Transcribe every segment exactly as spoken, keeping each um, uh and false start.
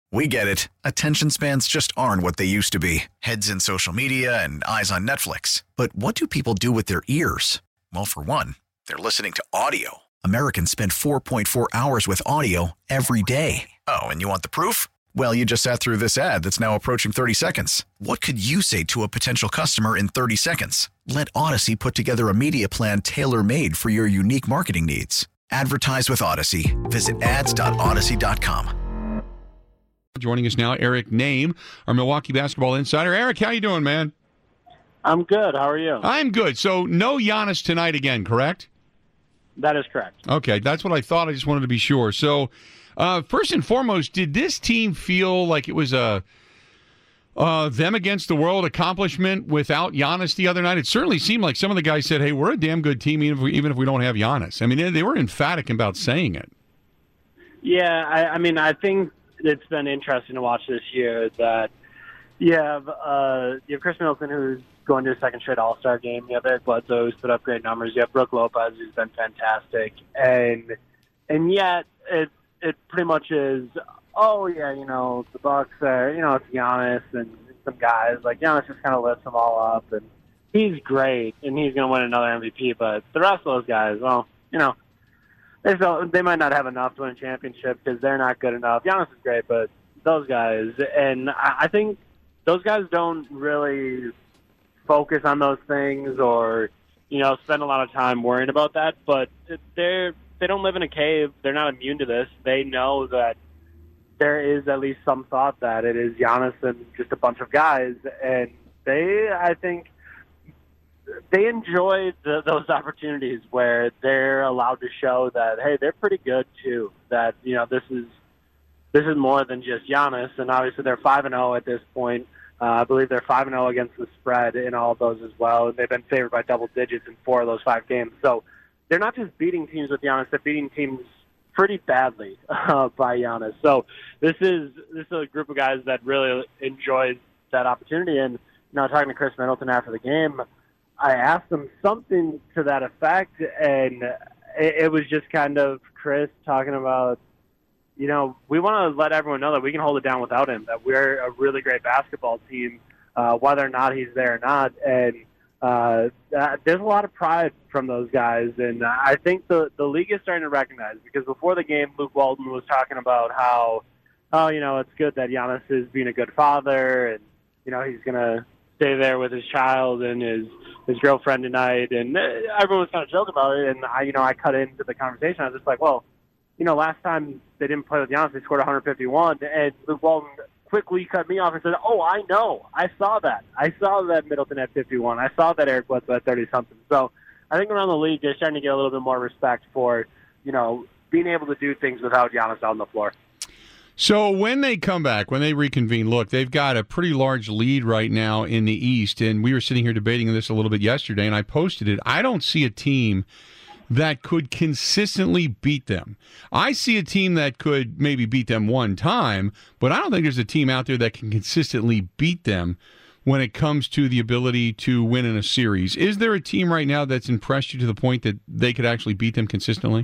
We get it. Attention spans just aren't what they used to be. Heads in social media and eyes on Netflix. But what do people do with their ears? Well, for one, they're listening to audio. Americans spend four point four hours with audio every day. Oh, and you want the proof? Well, you just sat through this ad that's now approaching thirty seconds. What could you say to a potential customer in thirty seconds? Let Odyssey put together a media plan tailor-made for your unique marketing needs. Advertise with Odyssey. Visit ads dot odyssey dot com. Joining us now, Eric Nehm, our Milwaukee basketball insider. Eric, how you doing, man? I'm good. How are you? I'm good. So no Giannis tonight again, correct? That is correct. Okay, that's what I thought. I just wanted to be sure. So uh, first and foremost, did this team feel like it was a uh, them against the world accomplishment without Giannis the other night? It certainly seemed like some of the guys said, hey, we're a damn good team even if we, even if we don't have Giannis. I mean, they, they were emphatic about saying it. Yeah, I, I mean, I think it's been interesting to watch this year that you have uh, you have Chris Middleton, who's going to a second straight All-Star game. You have Eric Bledsoe, who's put up great numbers. You have Brook Lopez, who's been fantastic, and and yet it it pretty much is, oh yeah, you know the Bucks are, you know it's Giannis and some guys like Giannis just kind of lifts them all up, and he's great, and he's going to win another M V P. But the rest of those guys, well, you know. They might not have enough to win a championship because they're not good enough. Giannis is great, but those guys, and I think those guys don't really focus on those things or, you know, spend a lot of time worrying about that. But they're they don't live in a cave. They're not immune to this. They know that there is at least some thought that it is Giannis and just a bunch of guys, and they, I think. They enjoy the, those opportunities where they're allowed to show that, hey, they're pretty good too. That, you know, this is this is more than just Giannis, and obviously they're five and zero at this point. Uh, I believe they're five and zero against the spread in all of those as well, and they've been favored by double digits in four of those five games. So they're not just beating teams with Giannis; they're beating teams pretty badly uh, by Giannis. So this is this is a group of guys that really enjoys that opportunity. And you know, talking to Chris Middleton after the game, I asked him something to that effect, and it, it was just kind of Chris talking about, you know, we want to let everyone know that we can hold it down without him, that we're a really great basketball team, uh, whether or not he's there or not. And uh, that, there's a lot of pride from those guys, and I think the, the league is starting to recognize, because before the game, Luke Walton was talking about how, oh, you know, it's good that Giannis is being a good father, and, you know, he's going to stay there with his child and his his girlfriend tonight, and everyone was kind of joking about it. And I, you know, I cut into the conversation. I was just like, well, you know, last time they didn't play with Giannis, they scored one fifty-one, and Luke Walton quickly cut me off and said, "Oh, I know, I saw that. I saw that Middleton had fifty-one. I saw that Eric Bledsoe had thirty something." So I think around the league, they're starting to get a little bit more respect for, you know, being able to do things without Giannis on the floor. So when they come back, when they reconvene, look, they've got a pretty large lead right now in the East, and we were sitting here debating this a little bit yesterday, and I posted it. I don't see a team that could consistently beat them. I see a team that could maybe beat them one time, but I don't think there's a team out there that can consistently beat them when it comes to the ability to win in a series. Is there a team right now that's impressed you to the point that they could actually beat them consistently?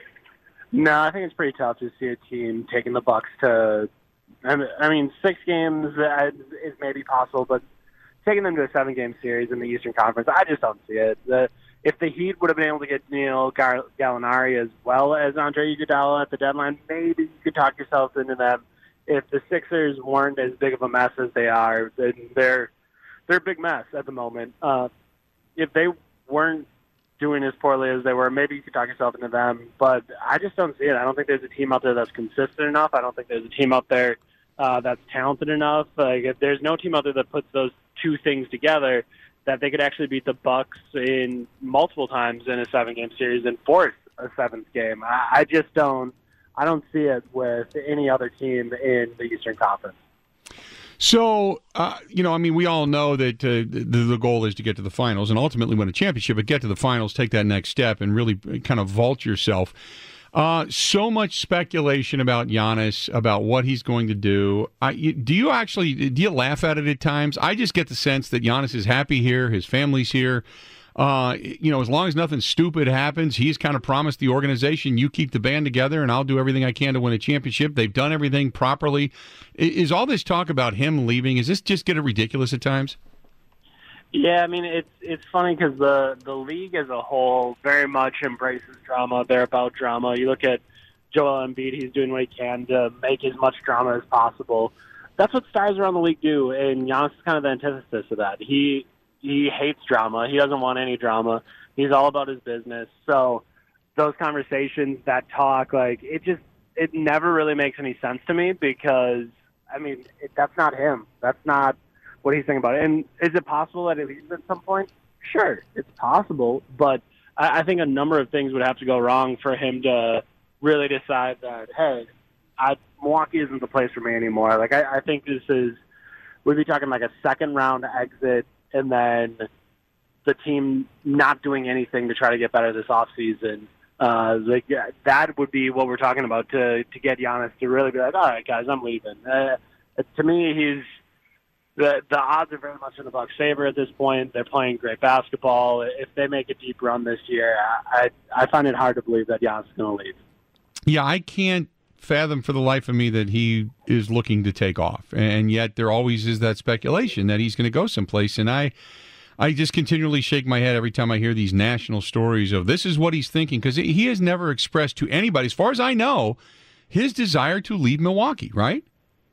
No, I think it's pretty tough to see a team taking the Bucks to, I mean, six games is maybe possible, but taking them to a seven-game series in the Eastern Conference, I just don't see it. The, if the Heat would have been able to get Neil Gallinari as well as Andre Iguodala at the deadline, maybe you could talk yourself into them. If the Sixers weren't as big of a mess as they are, then they're they're a big mess at the moment. Uh, if they weren't doing as poorly as they were, maybe you could talk yourself into them, but I just don't see it. I don't think there's a team out there that's consistent enough. I don't think there's a team out there uh, that's talented enough. Like, if there's no team out there that puts those two things together, that they could actually beat the Bucks in multiple times in a seven-game series and force a seventh game. I, I just don't. I don't see it with any other team in the Eastern Conference. So, uh, you know, I mean, we all know that uh, the, the goal is to get to the finals and ultimately win a championship, but get to the finals, take that next step, and really kind of vault yourself. Uh, so much speculation about Giannis, about what he's going to do. I, do you actually, do you laugh at it at times? I just get the sense that Giannis is happy here, his family's here. Uh, you know, as long as nothing stupid happens, he's kind of promised the organization, you keep the band together and I'll do everything I can to win a championship. They've done everything properly. Is all this talk about him leaving, is this just getting ridiculous at times? Yeah, I mean, it's it's funny because the, the league as a whole very much embraces drama. They're about drama. You look at Joel Embiid, he's doing what he can to make as much drama as possible. That's what stars around the league do, and Giannis is kind of the antithesis of that. He he hates drama. He doesn't want any drama. He's all about his business. So those conversations, that talk, like, it just, it never really makes any sense to me because, I mean, it, that's not him. That's not what he's thinking about. And is it possible that it leaves at some point? Sure, it's possible, but I, I think a number of things would have to go wrong for him to really decide that, hey, I, Milwaukee isn't the place for me anymore. Like, I, I think this is, we'd be talking like a second round exit and then the team not doing anything to try to get better this offseason. Uh, like, that would be what we're talking about to, to get Giannis to really be like, all right, guys, I'm leaving. Uh, to me, he's, The the odds are very much in the Bucks' favor at this point. They're playing great basketball. If they make a deep run this year, I I find it hard to believe that Giannis is going to leave. Yeah, I can't fathom for the life of me that he is looking to take off, and yet there always is that speculation that he's going to go someplace. And I I just continually shake my head every time I hear these national stories of this is what he's thinking, because he has never expressed to anybody, as far as I know, his desire to leave Milwaukee, right?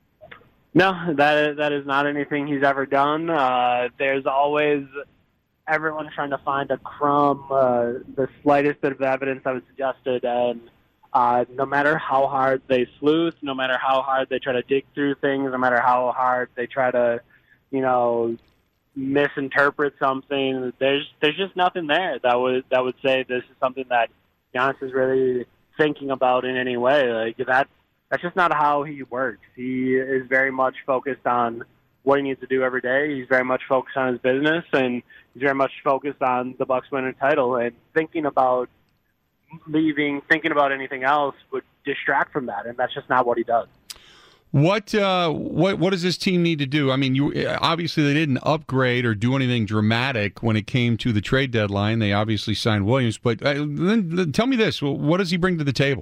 No, that is, that is not anything he's ever done. Uh, there's always everyone trying to find a crumb, uh, the slightest bit of evidence that was suggested, and uh, no matter how hard they sleuth, no matter how hard they try to dig through things, no matter how hard they try to, you know, misinterpret something, there's there's just nothing there that would that would say this is something that Giannis is really thinking about in any way. Like that. That's just not how he works. He is very much focused on what he needs to do every day. He's very much focused on his business, and he's very much focused on the Bucks winning a title. And thinking about leaving, thinking about anything else would distract from that, and that's just not what he does. What uh, what what does this team need to do? I mean, you obviously they didn't upgrade or do anything dramatic when it came to the trade deadline. They obviously signed Williams, but uh, then, then tell me this: what does he bring to the table?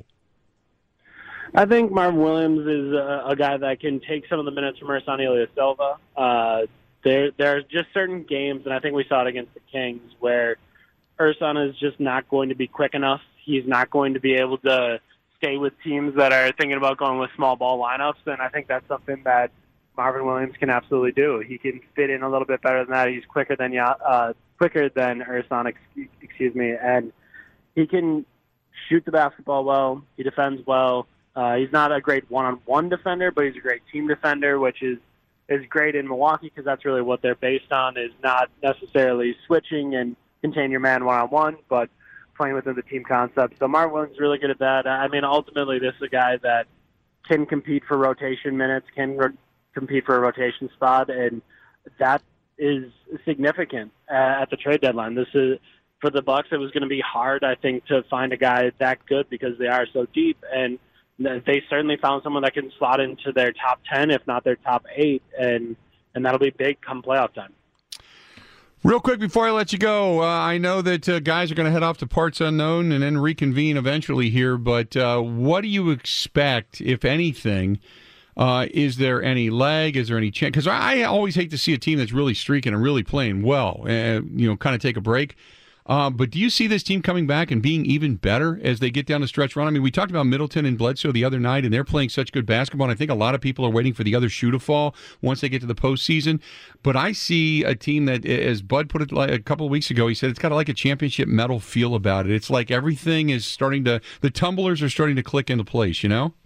I think Marvin Williams is a, a guy that can take some of the minutes from Ersan Ilyasova. Uh, there, there are just certain games, and I think we saw it against the Kings, where Ersan is just not going to be quick enough. He's not going to be able to stay with teams that are thinking about going with small ball lineups, and I think that's something that Marvin Williams can absolutely do. He can fit in a little bit better than that. He's quicker than uh, quicker than Ersan, excuse me, and he can shoot the basketball well. He defends well. Uh, he's not a great one-on-one defender, but he's a great team defender, which is, is great in Milwaukee because that's really what they're based on, is not necessarily switching and contain your man one-on-one, but playing within the team concept. So Marvin Williams is really good at that. I mean, ultimately, this is a guy that can compete for rotation minutes, can ro- compete for a rotation spot, and that is significant uh, at the trade deadline. This is for the Bucks. It was going to be hard, I think, to find a guy that good because they are so deep, and they certainly found someone that can slot into their top ten, if not their top eight, and and that'll be big come playoff time. Real quick before I let you go, uh, I know that uh, guys are going to head off to parts unknown and then reconvene eventually here, but uh, what do you expect, if anything? Uh, is there any leg? Is there any chance? Because I always hate to see a team that's really streaking and really playing well, uh, you know, kind of take a break. Uh, but do you see this team coming back and being even better as they get down the stretch run? I mean, we talked about Middleton and Bledsoe the other night, and they're playing such good basketball, and I think a lot of people are waiting for the other shoe to fall once they get to the postseason. But I see a team that, as Bud put it like a couple of weeks ago, he said it's got like a championship medal feel about it. It's like everything is starting to – the tumblers are starting to click into place, you know?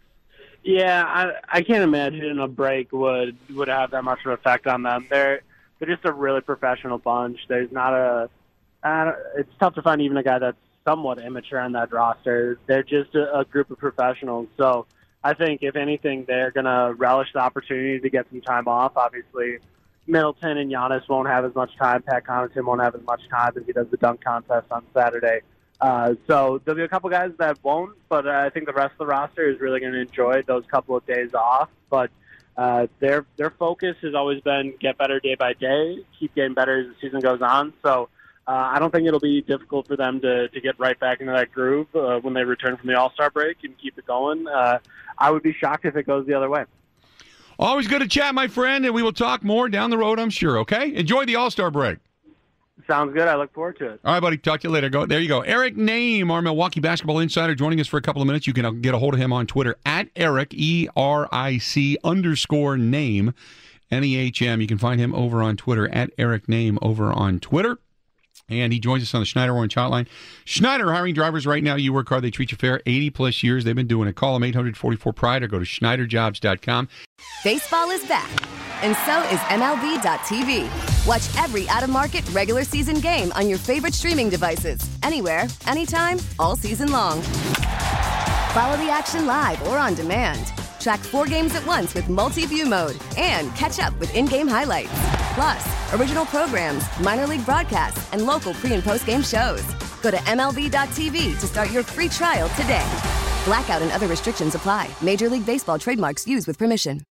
Yeah, I, I can't imagine a break would, would have that much of an effect on them. They're, they're just a really professional bunch. There's not a – Uh, it's tough to find even a guy that's somewhat immature on that roster. They're just a, a group of professionals. So I think, if anything, they're going to relish the opportunity to get some time off. Obviously, Middleton and Giannis won't have as much time. Pat Connaughton won't have as much time as he does the dunk contest on Saturday. Uh, so there'll be a couple guys that won't, but I think the rest of the roster is really going to enjoy those couple of days off. But uh, their their focus has always been get better day by day, keep getting better as the season goes on. So uh, I don't think it'll be difficult for them to, to get right back into that groove uh, when they return from the All-Star break and keep it going. Uh, I would be shocked if it goes the other way. Always good to chat, my friend, and we will talk more down the road, I'm sure, okay? Enjoy the All-Star break. Sounds good. I look forward to it. All right, buddy. Talk to you later. Go. There you go. Eric Nehm, our Milwaukee basketball insider, joining us for a couple of minutes. You can get a hold of him on Twitter at Eric, E R I C underscore name, N E H M. You can find him over on Twitter at Eric Nehm over on Twitter. And he joins us on the Schneider Orange Hotline. Schneider hiring drivers right now. You work hard. They treat you fair. eighty-plus years. They've been doing it. Call them eight hundred forty-four pride or go to schneider jobs dot com. Baseball is back, and so is M L B dot T V. Watch every out-of-market, regular season game on your favorite streaming devices. Anywhere, anytime, all season long. Follow the action live or on demand. Track four games at once with multi-view mode and catch up with in-game highlights. Plus, original programs, minor league broadcasts, and local pre- and post-game shows. Go to M L B dot T V to start your free trial today. Blackout and other restrictions apply. Major League Baseball trademarks used with permission.